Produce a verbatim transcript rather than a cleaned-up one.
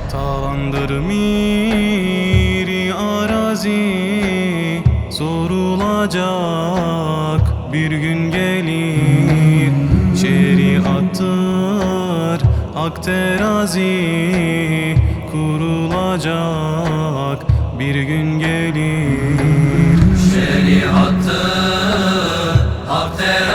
Talandır miri arazi, sorulacak bir gün gelir. Şeriattır hak terazi, kurulacak bir gün gelir. Şeriattır hak terazi,